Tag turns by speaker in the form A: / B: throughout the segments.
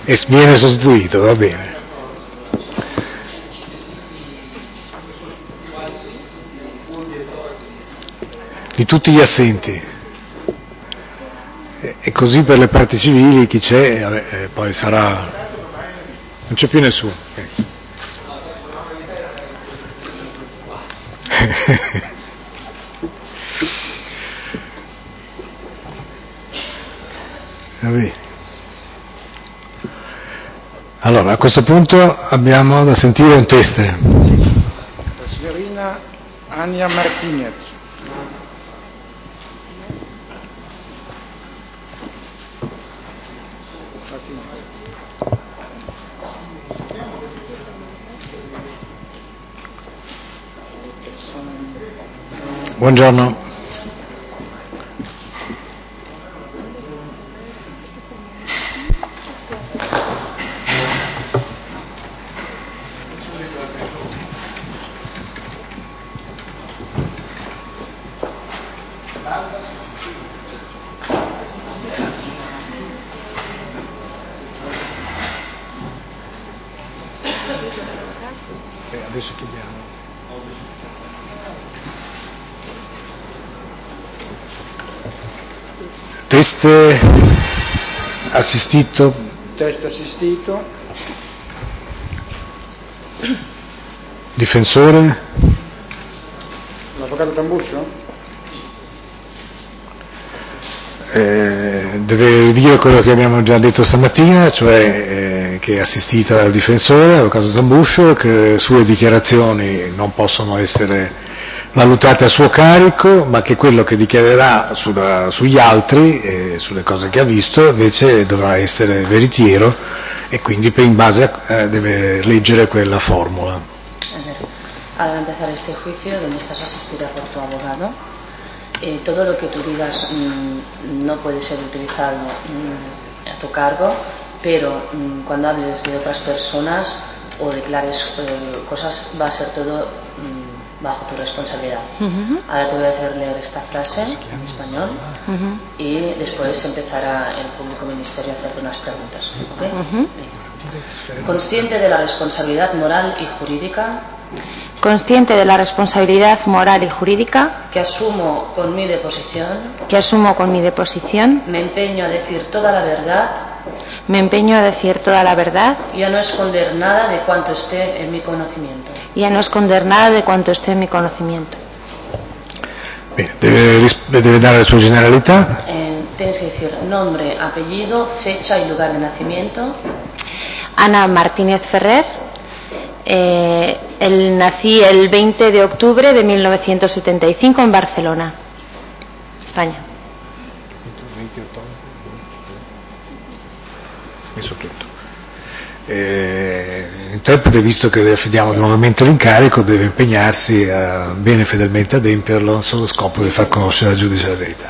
A: E viene sostituito, va bene. Di tutti gli assenti. E così per le parti civili chi c'è, poi sarà... Non c'è più nessuno. Va bene. Allora, a questo punto abbiamo da sentire un test.
B: La signorina Ania Martinez.
A: Buongiorno. Adesso chiediamo. Test assistito.
B: Test assistito.
A: Difensore.
B: L'avvocato Tambuscio?
A: Deve dire quello che abbiamo già detto stamattina, cioè che è assistita dal difensore, l'avvocato Tambuscio, che le sue dichiarazioni non possono essere valutate a suo carico, ma che quello che dichiarerà sugli altri, sulle cose che ha visto, invece dovrà essere veritiero e quindi in base deve leggere quella formula.
C: Al empezar este juicio, donde estás asistida por tu abogado, todo lo que tú digas no puede ser utilizado a tu cargo, pero cuando hables de otras personas o declares cosas, va a ser todo bajo tu responsabilidad. Ahora te voy a hacer leer esta frase en español y después empezará el público ministerio a hacerte unas preguntas. ¿Okay? Consciente de la responsabilidad moral y jurídica.
D: Consciente de la responsabilidad moral y jurídica
C: que asumo con mi deposición.
D: Me
C: empeño a decir toda la verdad.
D: Y
C: a no esconder nada de cuanto esté en mi conocimiento.
A: Bene, deve dare la sua generalità.
C: Tienes que decir nombre, apellido, fecha y lugar de nacimiento.
D: Ana Martínez Ferrer. Nací el 20 de octubre de 1975 en Barcelona, España.
A: Messo tutto. L'interprete, visto che le affidiamo nuovamente l'incarico, deve impegnarsi a bene e fedelmente adempierlo solo scopo di far conoscere al giudice la verità.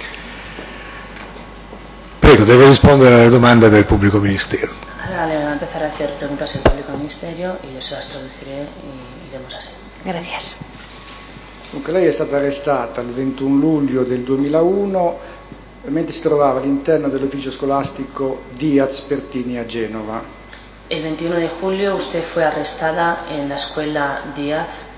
A: Prego, deve rispondere alle domande del pubblico ministero.
C: Ahora le va a empezar a hacer preguntas al público ministerio y yo se las traduciré y iremos así.
D: Gracias.
B: Dunque lei è stata arrestata il 21 luglio del 2001 mentre si trovava all'interno dell'ufficio scolastico Diaz Pertini a Genova.
C: El 21 de julio usted fue arrestada en la escuela Diaz.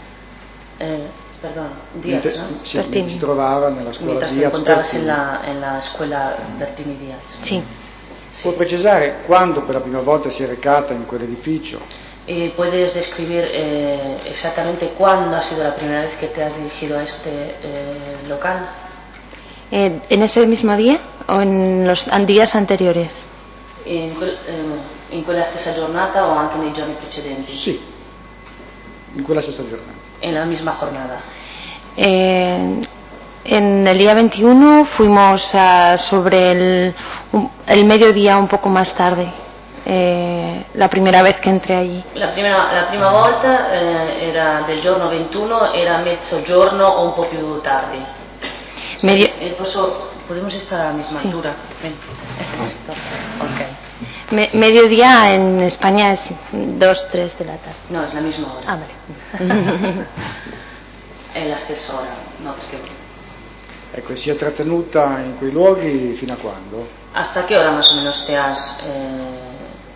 C: Diaz, ¿no?
B: Sì, mentre si trovava nella scuola
C: Mientras
B: Diaz
C: te encontrabas
B: Pertini.
C: en la escuela Bertini Diaz.
D: Sí.
B: Può precisare quando per la prima volta si è recata in quell'edificio?
C: ¿Puedes describir exactamente cuándo ha sido la primera vez que te has dirigido a este local?
D: ¿En ese mismo día o en los días anteriores?
C: In quella stessa giornata o anche nei giorni precedenti?
B: Sì, in quella stessa giornata.
C: En la misma jornada.
D: En el día 21 fuimos sobre el mediodía, un poco más tarde, la primera vez que entré allí.
C: La prima volta era del giorno 21, era mezzogiorno o un po' più tardi. ¿Podemos estar a la misma altura? Ven.
D: Okay. Mediodía en España es 2-3 de la tarde.
C: No, es la misma hora.
D: Ah, vale.
C: È la stessa ora, no, perché...
B: Ecco, si è trattenuta in quei luoghi fino a quando?
C: ¿Hasta qué hora más o menos te has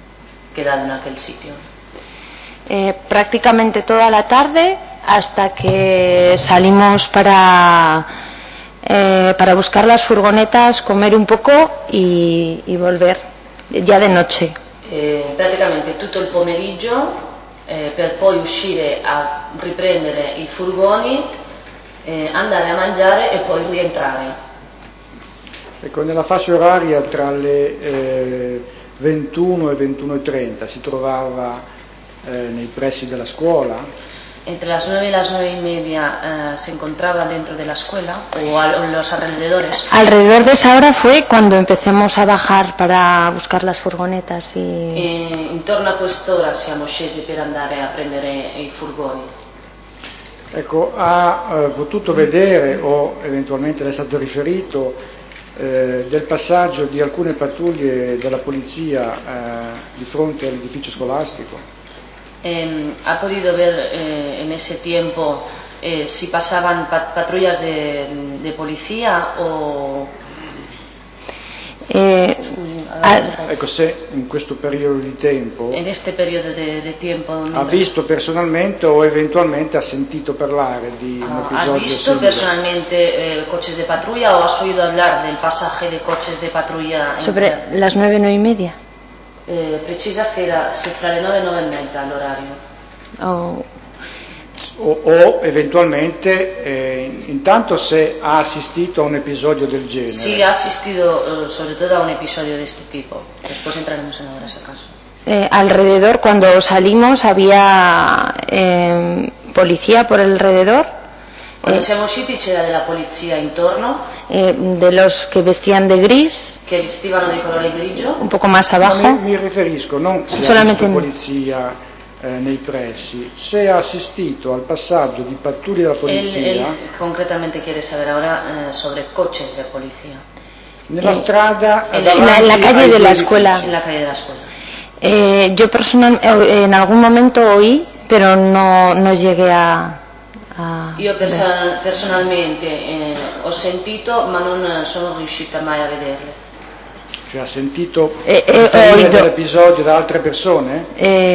C: quedado en aquel sitio?
D: Prácticamente toda la tarde hasta que salimos para buscar las furgonetas, comer un poco y volver ya de noche.
C: Praticamente tutto il pomeriggio per poi uscire a riprendere i furgoni, andare a mangiare e poi rientrare.
B: Ecco, nella fascia oraria tra le 21 e 21:30 si trovava nei pressi della scuola?
C: Entre las 9 y las 9:30 se encontraba dentro de la escuela o en los alrededores.
D: Alrededor de esa hora fue cuando empezamos a bajar para buscar las furgonetas
C: intorno a quest'ora siamo scesi per andare a prendere i furgoni.
B: Ecco, ha potuto vedere o eventualmente le è stato riferito del passaggio di alcune pattuglie della polizia di fronte all'edificio scolastico?
C: ¿Ha podido ver en ese tiempo si pasaban patrullas de policía o...?
B: Ecco, se in questo periodo di tempo
C: en este periodo de tiempo
B: ha visto personalmente o eventualmente ha sentito parlare di un episodio
C: ¿Has visto
B: simile?
C: personalmente coches de patrulla o has oído hablar del pasaje de coches de patrulla?
D: Sobre las 9, 9:30.
C: Precisa se fra le 9 e 9:30 l'orario.
B: O eventualmente intanto se ha assistito a un episodio del genere.
C: Sí, ha asistido sobre todo a un episodio de este tipo. Después entraremos en ahora, si acaso.
D: Alrededor, cuando salimos, había policía por alrededor.
C: Quando siamo usciti c'era della polizia intorno.
D: De los que vestían de gris.
C: Che vestivano di colore grigio.
D: Un poco más abajo.
B: No, mi riferisco, non se solamente ha visto polizia nei pressi, se ha assistito al passaggio di pattuglie della polizia.
C: Él concretamente quiere saber ahora sobre coches de policía.
B: Nella strada
D: en la calle de la escuela.
C: En la calle de la escuela.
D: Yo en algún momento oí, pero no llegué a
C: Io personalmente ho sentito, ma non sono riuscita mai a vederle.
B: Cioè ha sentito dell'episodio da altre persone?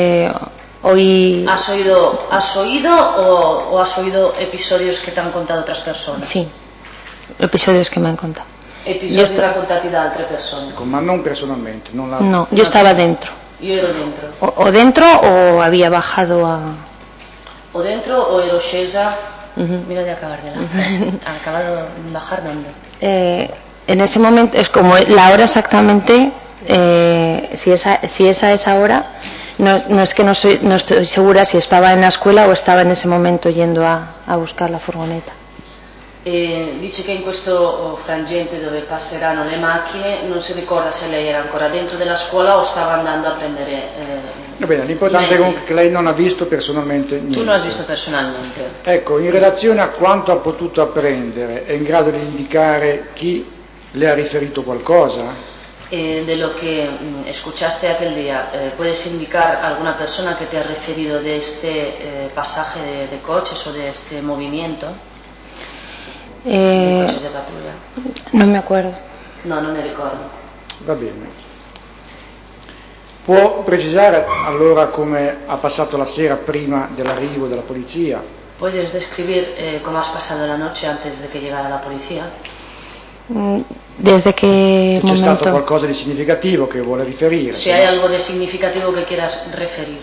C: ¿Has oído o has oído episodios que te han contado otras personas?
D: Sí, episodios que me han contado.
C: Episodi raccontati da altre persone.
B: Ma non personalmente, non la...
D: No, yo estaba dentro.
C: Io ero dentro.
D: O dentro o había bajado a...
C: O dentro o ero scesa. Miro de acabar de la frase. ¿Ha acabado de bajar dónde?
D: En ese momento, es como la hora exactamente, si es a esa hora, no es que no estoy segura si estaba en la escuela o estaba en ese momento yendo a buscar la furgoneta.
C: Dice che in questo frangente dove passeranno le macchine non si ricorda se lei era ancora dentro della scuola o stava andando a prendere
B: Va bene, l'importante è che lei non ha visto personalmente niente.
C: Tu non hai visto personalmente.
B: Ecco, in relazione a quanto ha potuto apprendere, è in grado di indicare chi le ha riferito qualcosa?
C: De lo que escuchaste aquel día, ¿puedes indicar alguna persona que te ha referido de este pasaje de coches o de este movimiento de coches de patrulla?
D: No me acuerdo.
C: No, non ne ricordo.
B: Va bene. Può precisare allora come ha passato la sera prima dell'arrivo della polizia?
C: ¿Puedes describir cómo has pasado la noche antes de que llegara la policía?
D: ¿Desde qué momento?
B: C'è stato qualcosa di significativo che vuole riferire?
C: Si hay algo de significativo que quieras referir.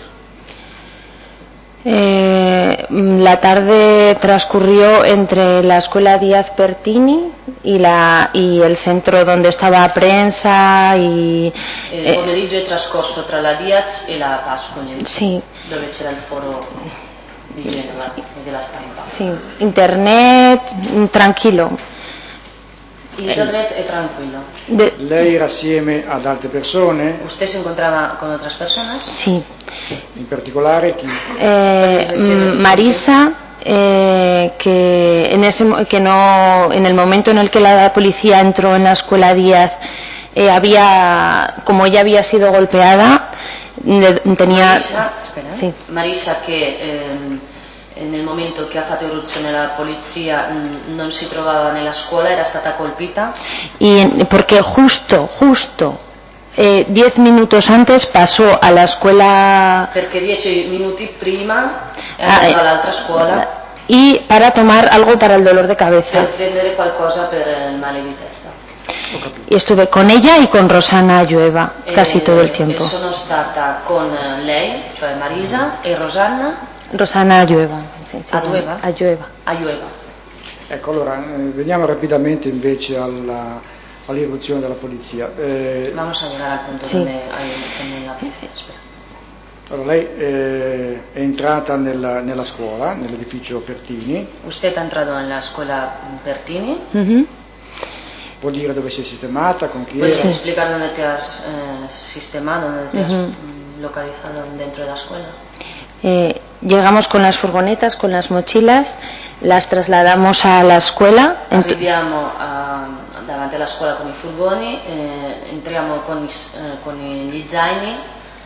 D: La tarde transcurrió entre la escuela Díaz Pertini y el centro donde estaba prensa y...
C: Il pomeriggio è trascorso tra la Diaz e la Pascoli,
D: sì,
C: dove c'era il foro di Genova e della stampa.
D: Sì, internet tranquillo.
C: Internet è tranquillo.
B: Lei era assieme ad altre persone?
C: ¿Usted se encontraba con otras personas?
D: Sí.
B: In particolare chi?
D: Marisa, que en el momento en el que la policía entró en la escuela Díaz, como ella había sido golpeada, tenía...
C: Marisa, espera,
D: sì.
C: Marisa che nel momento che ha fatto irruzione la polizia non si trovava nella scuola, era stata colpita.
D: Porque justo 10 minutos antes pasó a la escuela.
C: Perché 10 minuti prima è andato all'altra scuola.
D: Y para tomar algo para el dolor de cabeza.
C: Per prendere qualcosa per il male di testa.
D: Y estuve con ella y con Rosana Llueva casi todo el tiempo.
C: E sono stata con lei, cioè Marisa, e
D: Rosana Llueva.
C: Llueva.
B: Ecco, allora veniamo rapidamente invece all'irruzione della polizia.
C: Vamos a llegar al punto donde hay la policía.
B: Allora, lei è entrata nella scuola, nell'edificio Pertini.
C: Usted ha entrato nella scuola Pertini.
B: Può dire dove si è sistemata, con chi
C: ¿Puedes
B: era?
C: explicar dónde te has sistemado, dónde te has localizado dentro de la escuela?
D: Llegamos con las furgonetas, con las mochilas, las trasladamos a la escuela.
C: Arriviamo davanti alla scuola con i furgoni, entriamo con gli zaini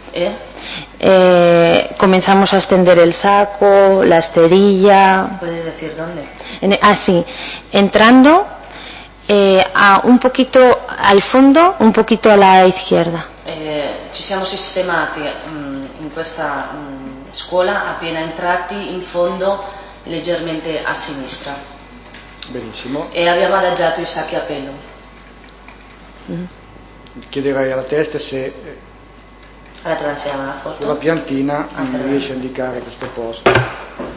C: e
D: comenzamos a extender el saco, la esterilla.
C: ¿Puedes decir dónde?
D: Sí, entrando un poquito al fondo, un poquito a la izquierda.
C: Ci siamo sistemati in questa scuola appena entrati in fondo, leggermente a sinistra.
B: Benissimo.
C: E abbiamo adagiato i sacchi a pelo.
B: Chiederei alla testa se sulla piantina mi riesce a indicare questo posto.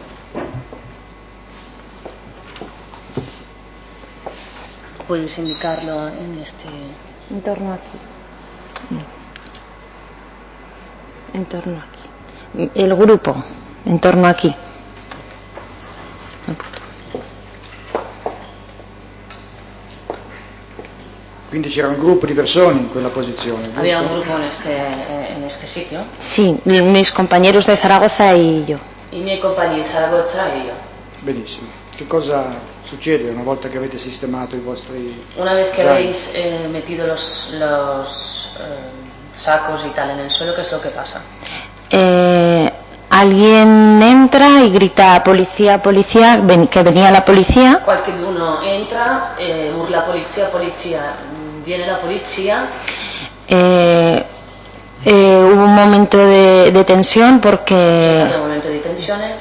C: Puedes indicarlo en este.
D: En torno aquí. En torno aquí. El grupo, en torno aquí.
B: Quindi c'era un gruppo di persone in quella posizione, giusto?
C: Había un grupo en este sitio.
D: Sí, mis compañeros de Zaragoza y yo.
C: I miei compagni di Zaragoza e io.
B: Benissimo. Che cosa succede una volta che avete sistemato i vostri
C: Una vez que habéis metido los sacos y tal en el suelo, ¿qué es lo que pasa?
D: Alguien entra y grita policía, policía, que venía la policía.
C: Qualcuno entra, urla policía, policía, viene la policía.
D: Hubo un momento de tensión porque.
C: C'è stato un momento di tensione.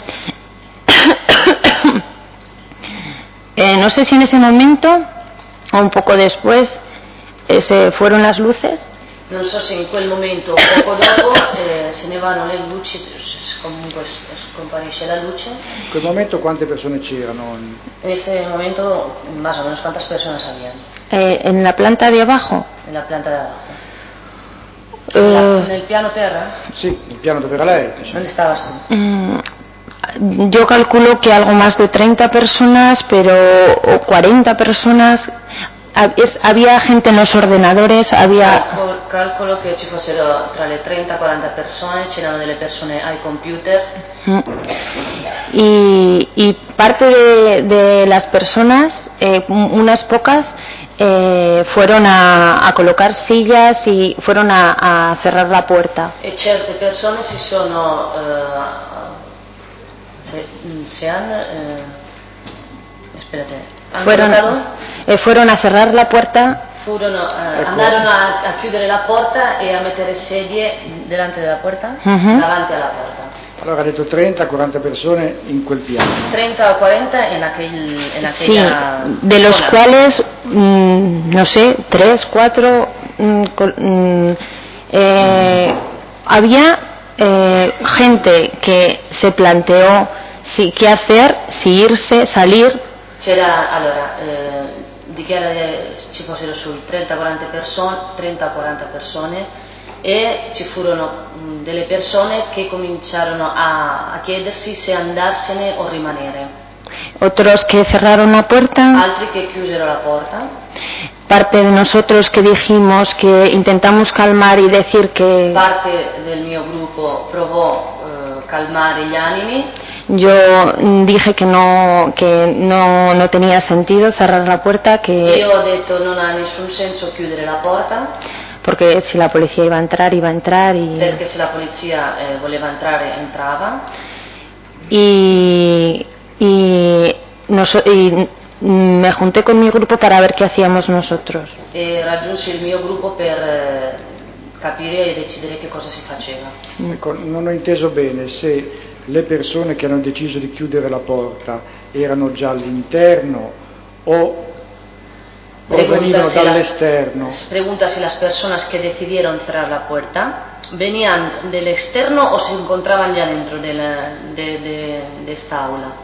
D: No sé si en ese momento o un poco después se fueron las luces.
C: Non so se in quel momento o poco dopo se ne vanno le luci, comunque scomparisce la luce.
B: In quel momento quante persone c'erano?
C: En ese momento más o menos cuántas personas habían.
D: En la planta de abajo.
C: En la planta de abajo. Nel piano terra?
B: Sì, nel piano dove era lei.
C: ¿Dónde estabas tú?
D: Yo calculo que algo más de 30 personas, o 40 personas. Había gente en los ordenadores,
C: Calcolo che ci fossero tra le 30 e 40 persone, c'erano delle persone ai computer.
D: Y parte de las personas, unas pocas, fueron a colocar sillas y fueron a cerrar la puerta.
C: E certe persone si sono
D: fueron a cerrar la puerta.
C: Andarono a chiudere la porta e a mettere sedie delante della porta, davanti alla porta.
B: Allora ha detto 30-40 persone in quel piano.
C: 30 o 40 en aquella
D: sí, de los
C: zona.
D: Cuales, no sé, 3, 4, había gente que se planteó qué hacer, si irse, salir.
C: Dichiara che ci fossero sui 30-40 persone e ci furono delle persone che cominciarono a chiedersi se andarsene o rimanere.
D: Otros que cerraron la puerta.
C: Altri che chiusero la porta.
D: Parte de nosotros que dijimos que intentamos calmar y decir que.
C: Parte del mio gruppo provò calmare gli animi.
D: Yo dije que no tenía sentido cerrar la puerta, que
C: io ho detto non ha nessun senso chiudere la porta,
D: porque si la policía iba a entrar y
C: perché se la polizia voleva entrare entrava,
D: y me junté con mi grupo para ver qué hacíamos nosotros.
C: E raggiunsi il mio gruppo per capire e decidere che cosa si faceva.
B: Ecco, non ho inteso bene se le persone che hanno deciso di chiudere la porta erano già all'interno o provenivano dall'esterno.
C: Pregunta si las personas que decidieron cerrar la puerta venían del externo o se encontraban ya dentro de esta aula.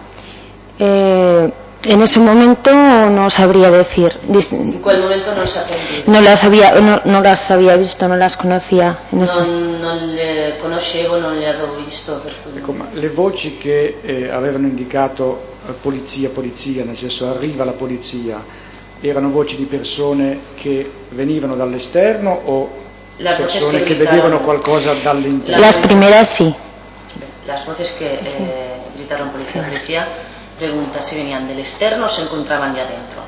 D: En ese momento no sabría decir.
C: En quel momento non sapevo.
D: No las había visto, no las conocía.
C: Non le conoscevo, non le avevo visto.
B: Ecco, ma le voci che avevano indicato polizia, nel senso arriva la polizia, erano voci di persone che venivano dall'esterno o persone che vedevano qualcosa dall'interno?
D: Las primeras sí.
C: Las voces que gritaron policía, pregunta si venían del externo o se encontraban ya dentro.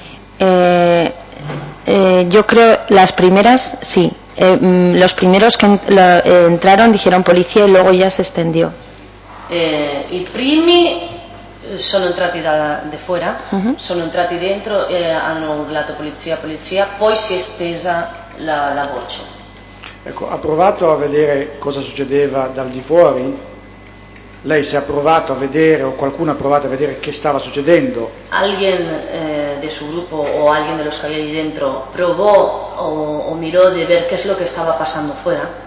D: Yo creo las primeras sí. Los primeros que entraron dijeron policía y luego ya se extendió.
C: I primi sono entrati da fuori, sono entrati dentro e hanno urlato polizia, poi si è estesa la voce.
B: Ecco, ha provato a vedere cosa succedeva dal di fuori? Lei si è provato a vedere o qualcuno ha provato a vedere che stava succedendo?
C: ¿Alguien de su grupo o alguien de los que había ahí dentro probó o miró de ver qué es lo que estaba pasando fuera?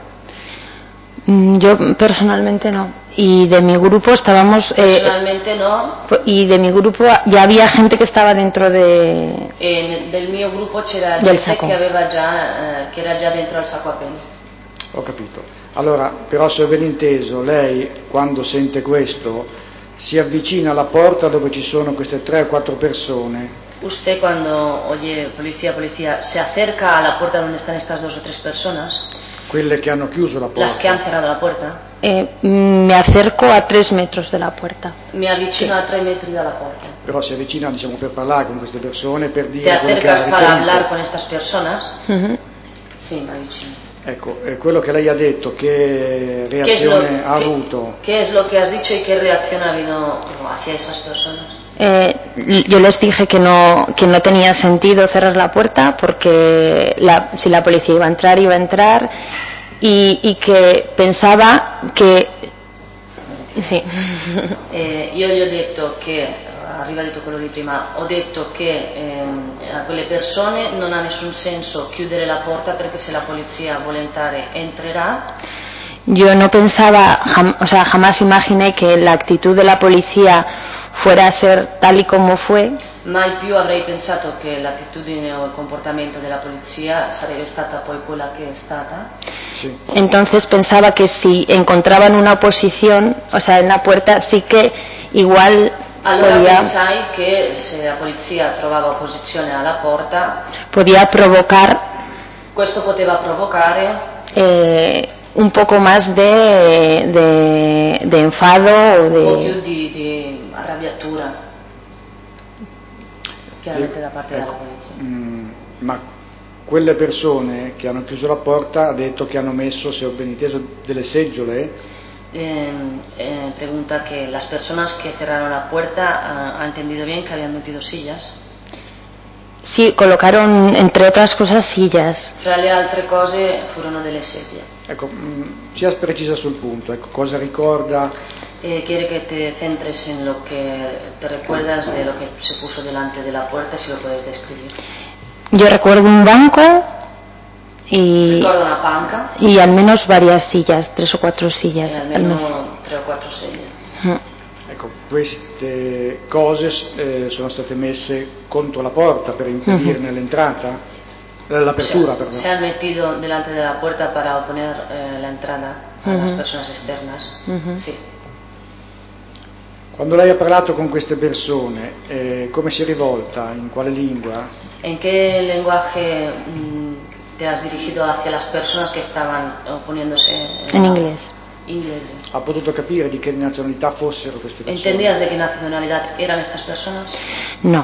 D: Yo personalmente no. Y de mi grupo estábamos...
C: Personalmente no.
D: Y de mi grupo ya había gente que estaba dentro de...
C: Del mio gruppo c'era gente che era già dentro al sacco a peli.
B: Ho capito. Allora, però se ho ben inteso, lei quando sente questo si avvicina alla porta dove ci sono queste 3 o 4 persone.
C: Usted cuando oye policía, se acerca a la puerta donde están estas 2 o 3 personas.
B: Quelle che hanno chiuso la porta.
C: Las que han cerrado la puerta.
D: Me acerco a 3 metros de la puerta.
C: Me avvicino a 3 metri dalla porta.
B: Però si avvicina, diciamo, per parlare con queste persone, per dire...
C: Te acercas para hablar con estas personas. Sì, me avvicino.
B: Ecco, quello che lei ha detto, che reazione ha avuto?
C: ¿Qué es lo que has dicho y qué reacción ha habido hacia esas personas?
D: Yo les dije que no tenía sentido cerrar la puerta porque si la policía iba a entrar y que pensaba que sì.
C: Io gli ho detto che arriva detto quello di prima, ho detto che a quelle persone non ha nessun senso chiudere la porta perché se la polizia vuole entrare entrerà.
D: Yo no pensaba, jamás imaginé que la actitud de la policía fuera a ser tal y como fue.
C: Mai più avrei pensato che l'attitudine o il comportamento della polizia sarebbe stata poi quella che è stata.
B: Sí.
D: Entonces pensaba que si encontraban una oposición, en la puerta, sí que igual
C: allora pensai che se la polizia trovava opposizione alla porta
D: podía provocar,
C: questo poteva provocare
D: un poco más de enfado o de...
C: un po' più di arrabbiatura chiaramente da parte della polizia.
B: Ma quelle persone che hanno chiuso la porta ha detto che hanno messo, se ho ben inteso, delle seggiole?
C: Pregunta que las personas que cerraron la puerta ha entendido bien que habían metido sillas.
D: Sí, colocaron entre otras cosas sillas.
C: Tra le altre cose furono delle sedie.
B: Ecco, sia precisa sul punto, ecco, cosa ricorda?
C: Quiere que te centres en lo que te recuerdas de lo que se puso delante de la puerta, si lo puedes describir.
D: Yo recuerdo un banco
C: ricordo una panca
D: y al menos varias sillas, 3 o 4 sillas.
C: Almeno 3 o 4 sedie.
B: Ecco, queste cose sono state messe contro la porta per impedirne l'entrata, l'apertura, perdón.
C: Se han metido delante de la puerta para oponer la entrada a las personas externas. Sí.
B: Quando lei ha parlato con queste persone, come si è rivolta? In quale lingua?
C: ¿En qué lenguaje te has dirigido hacia las personas que estaban oponiéndose?
D: En inglés.
C: Inglés.
B: Ha potuto capire di che nazionalità fossero queste persone?
C: ¿Entendías de qué nacionalidad eran estas personas?
D: No.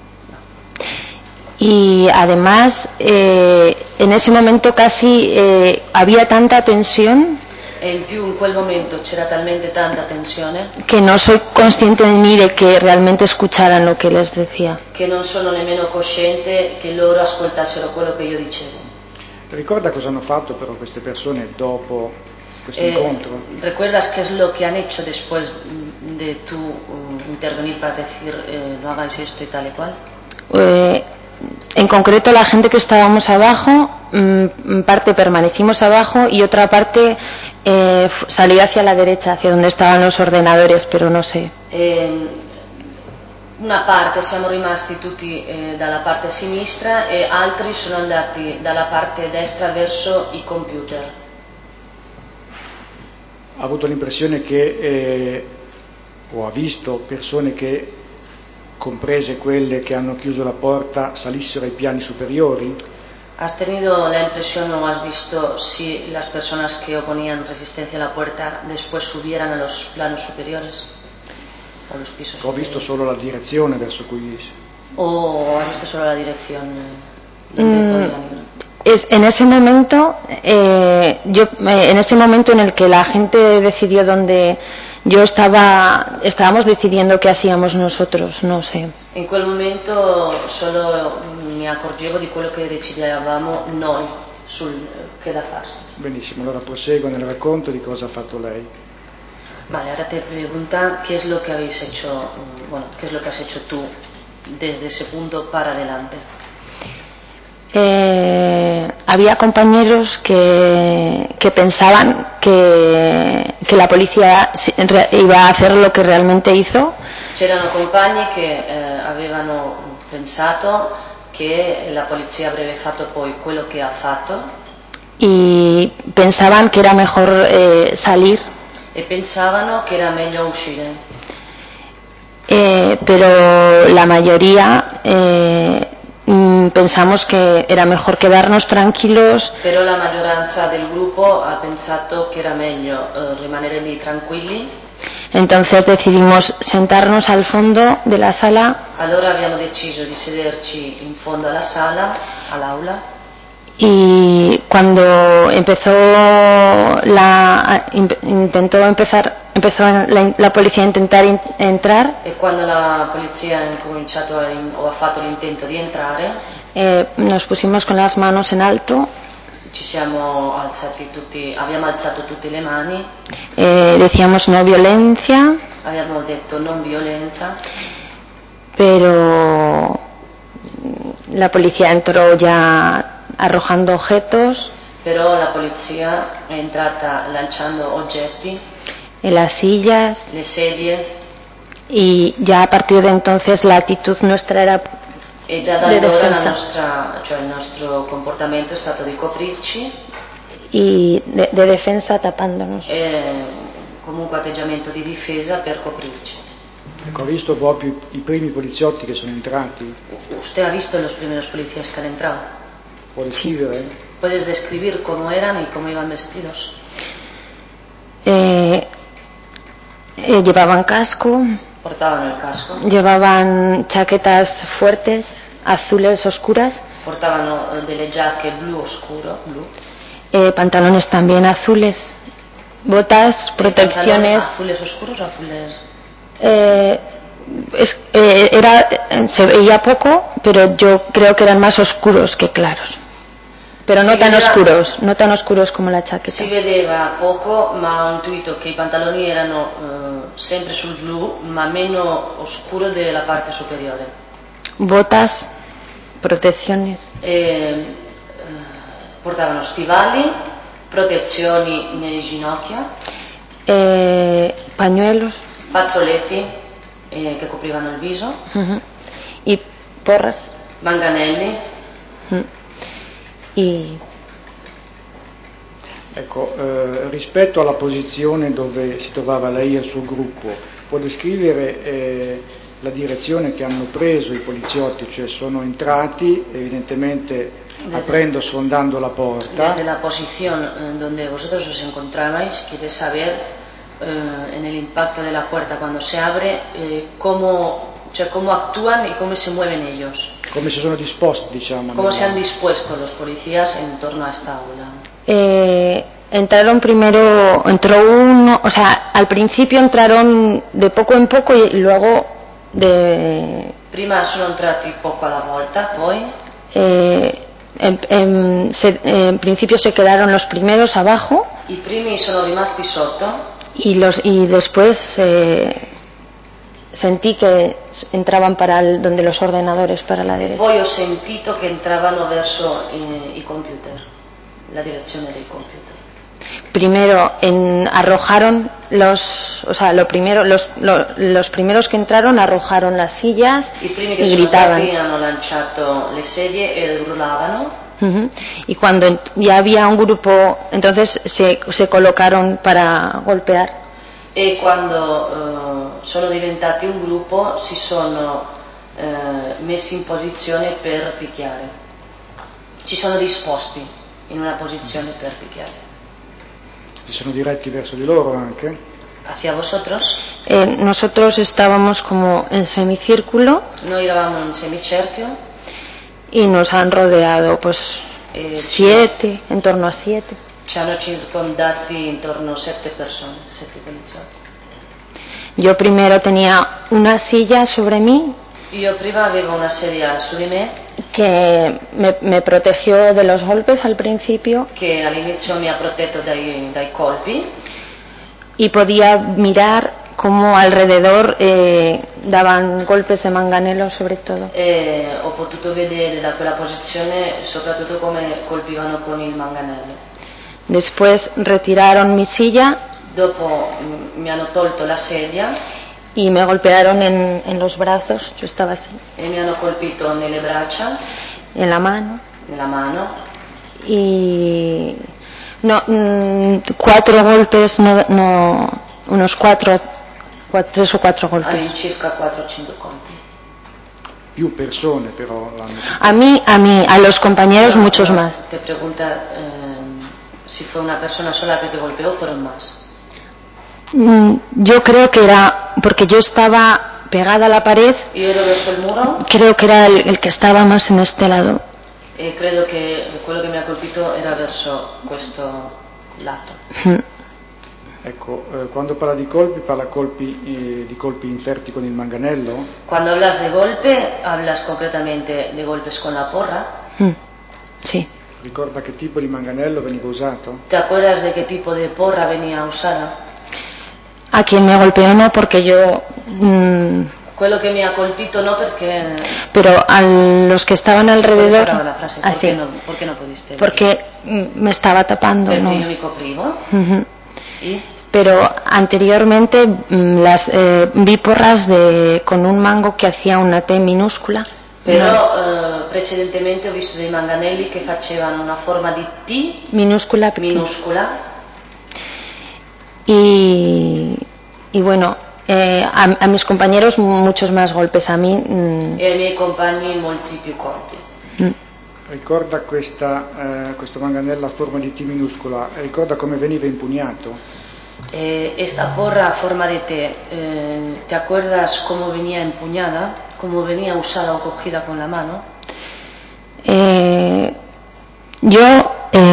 D: Y además, en ese momento casi había tanta tensión.
C: In più in quel momento c'era talmente tanta tensione
D: que no soy consciente ni de que realmente escucharan lo que les decía.
C: Che non sono nemmeno cosciente che loro ascoltassero quello che io dicevo.
B: Ricorda cosa hanno fatto però queste persone dopo questo incontro?
C: ¿Recuerdas qué es lo que han hecho después de tú intervenir para decir no hagáis esto y tal y cual?
D: En concreto la gente que estábamos abajo, parte permanecimos abajo y otra parte salió hacia la derecha, hacia donde estaban los ordenadores, pero no sé.
C: Una parte siamo rimasti tutti dalla parte sinistra e altri sono andati dalla parte destra verso i computer.
B: Ha avuto l'impressione che, o ha visto persone che, comprese quelle che hanno chiuso la porta, salissero ai piani superiori?
C: ¿Has tenido la impresión o has visto si las personas que oponían resistencia a la puerta después subieran a los planos superiores? ¿O los pisos
B: Ho visto solo la direzione verso cui...
C: ¿O has visto solo la dirección donde podían ir?
D: En ese momento, en ese momento en el que la gente decidió dónde yo estábamos decidiendo qué hacíamos nosotros, no sé.
C: In quel momento solo mi accorgevo di quello che decidevamo noi sul che da farsi.
B: Benissimo, allora proseguo nel racconto di cosa ha fatto lei.
C: Vale, ahora te pregunta qué es lo que habéis hecho, qué es lo que has hecho tú desde ese punto para adelante.
D: Había compañeros que pensaban que la policía iba a hacer lo que realmente hizo.
C: C'erano compagni che avevano pensato che la polizia avrebbe fatto poi quello che ha fatto.
D: Y pensaban que era mejor salir.
C: E pensavano che era meglio uscire.
D: Pero la mayoría pensamos que era mejor quedarnos tranquilos.
C: Però la maggioranza del gruppo ha pensato che era meglio rimanere lì tranquilli.
D: Entonces decidimos sentarnos al fondo de la sala.
C: Allora abbiamo deciso di sederci in fondo alla sala, all'aula.
D: Y cuando empezó la policía a intentar entrar,
C: e quando la polizia ha cominciato o ha fatto l'intento di entrare,
D: nos pusimos con las manos en alto.
C: Ci siamo alzati tutti, abbiamo alzato tutte le mani.
D: Decíamos no violencia.
C: Abbiamo detto non violenza.
D: Pero la policía entró ya arrojando objetos.
C: Però la polizia è entrata lanciando oggetti.
D: En las sillas.
C: Le sedie.
D: Y ya a partir de entonces la actitud nuestra era
C: e già da allora il nostro comportamento è stato di coprirci
D: y de defensa tapándonos.
C: Comunque atteggiamento di difesa per coprirci.
B: Ecco, ho visto proprio i primi poliziotti che sono entrati.
C: ¿Usted ha visto los primeros policías que han entrado?
B: ¿Può descrivere?
C: ¿Puedes describir cómo eran y cómo iban vestidos?
D: Llevaban casco.
C: Portaban el casco.
D: Llevaban chaquetas fuertes, azules oscuras.
C: Portaban delle giacche blu oscuro, blu.
D: Pantalones también azules. Botas, protecciones.
C: ¿Azules oscuros o azules?
D: Se veía poco, pero yo creo que eran más oscuros que claros. Pero no tan oscuros como la chaqueta.
C: Si vedeva poco, ma ho intuito che i pantaloni erano sempre sul blu, ma meno oscuro della parte superiore.
D: Botas, protecciones.
C: Portavano stivali, protezioni nelle ginocchia,
D: pañuelos,
C: fazzoletti che coprivano il viso,
D: y porras,
C: manganelli.
B: Ecco, rispetto alla posizione dove si trovava lei e il suo gruppo, può descrivere la direzione che hanno preso i poliziotti, cioè sono entrati evidentemente aprendo, sfondando la porta.
C: Desde la posición donde vosotros os encontrabais, quieres saber en el impacto de la puerta cuando se abre cómo actúan y cómo se mueven ellos.
B: Come si sono disposti, diciamo.
C: ¿Cómo se han dispuesto los policías en torno a esta aula?
D: Entraron primero, entró uno, o sea, al principio entraron de poco en poco y luego
C: Prima sono entrati poco alla volta, poi
D: En principio se quedaron los primeros abajo.
C: I primi sono rimasti sotto.
D: Y después sentí que entraban donde los ordenadores para la derecha.
C: Poi ho sentito che entravano verso i computer, la direzione dei computer.
D: Primero arrojaron los primeros que entraron arrojaron las sillas y gritaban.
C: Hanno lanciato le sedie e urlavano.
D: Y cuando ya había un grupo, entonces se colocaron para golpear.
C: E quando sono diventati un gruppo si sono messi in posizione per picchiare. Si sono disposti in una posizione per picchiare.
B: Si sono diretti verso di loro anche?
C: ¿Hacia vosotros?
D: Nosotros estábamos como en semicírculo.
C: Noi eravamo in semicerchio.
D: Y nos han rodeado, pues, en torno a 7.
C: Ci hanno circondati intorno a 7 persone, 7 poliziotti.
D: Yo primero tenía una silla sobre mí.
C: Io prima avevo una sedia su di me.
D: Que me protegió de los golpes al principio.
C: Che all'inizio mi ha protetto dai colpi.
D: Y podía mirar cómo alrededor daban golpes de manganello sobre todo.
C: Ho potuto vedere da quella posizione soprattutto come colpivano con il manganello.
D: Después retiraron mi silla.
C: Dopo mi hanno tolto la sedia.
D: Y me golpearon en los brazos, yo estaba así.
C: E mi hanno colpito nelle braccia.
D: En la mano.
C: Nella mano.
D: Y 4 golpes, unos 3 o 4 golpes.
C: All'incirca 4 o 5 colpi.
B: Più persone però l'hanno...
D: A los compañeros muchos más.
C: Te pregunta si fue una persona sola que te golpeó o fueron más.
D: Yo creo que era porque yo estaba pegada a la pared.
C: Io ero verso il muro.
D: Creo que era el que estaba más en este lado.
C: E credo che quello che mi ha colpito era verso questo lato.
B: Ecco, quando parla di colpi inferti con il manganello?
C: Quando hablas de golpe, hablas concretamente de golpes con la porra?
D: Sì.
B: Ricorda che tipo di manganello veniva usato?
C: ¿Te acuerdas de qué tipo de porra venía usada?
D: A quien me golpeó no, porque yo...
C: Quello che mi ha colpito no, perché...
D: Pero a los que estaban alrededor...
C: La frase, ¿por qué no pudiste?
D: Porque me estaba tapando.
C: Perché
D: ¿no?
C: io mi coprivo. ¿Y?
D: Pero anteriormente vi porras con un mango que hacía una T minúscula.
C: Però precedentemente ho visto dei manganelli che facevano una forma di T
D: minúscula. Y bueno, a mis compañeros muchos más golpes, a mí...
C: E ai miei compagni molti più colpi.
B: Ricorda questo manganello a forma di T minuscola, ricorda come veniva impugnato?
C: Esta porra a forma de T, ¿te acuerdas cómo venía empuñada? ¿Cómo venía usada o cogida con la mano?
D: Yo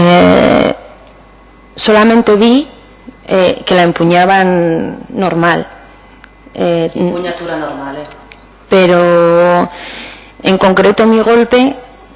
D: solamente vi que la empuñaban normal.
C: Empuñatura normal.
D: Pero en concreto mi golpe,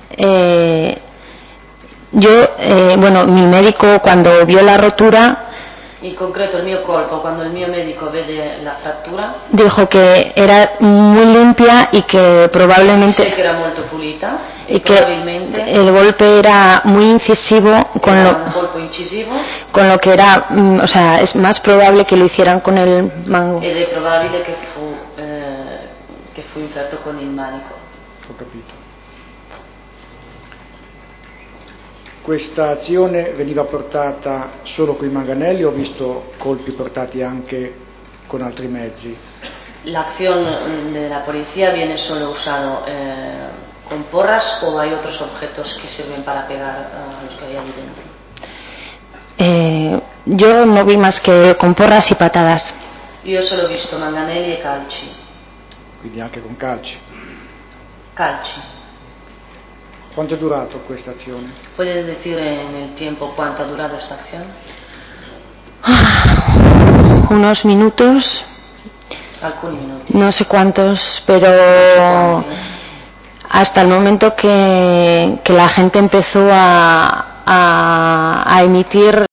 D: mi médico cuando vio la rotura,
C: in concreto il mio colpo, quando il mio medico vede la frattura,
D: dijo que era muy limpia y que probablemente
C: sé que era molto pulita
D: y que el golpe era muy incisivo
C: un colpo incisivo,
D: con lo que era, es más probable que lo hicieran con el mango.
C: Ed è probabile che fu inferto con il manico.
B: Ho capito. Questa azione veniva portata solo con i manganelli o ho visto colpi portati anche con altri mezzi?
C: La acción de la policía viene solo usado con porras o hay otros objetos que sirven para pegar a los que hay allí dentro?
D: Yo no vi más que con porras y patadas.
C: Io solo ho visto manganelli e calci.
B: Quindi anche con calci?
C: Calci.
B: Quanto è durato questa azione?
C: ¿Puedes decir en el tiempo cuánto ha durado esta acción?
D: Unos minutos.
C: Alcuni minuti.
D: No sé cuántos, pero hasta el momento que la gente empezó a emitir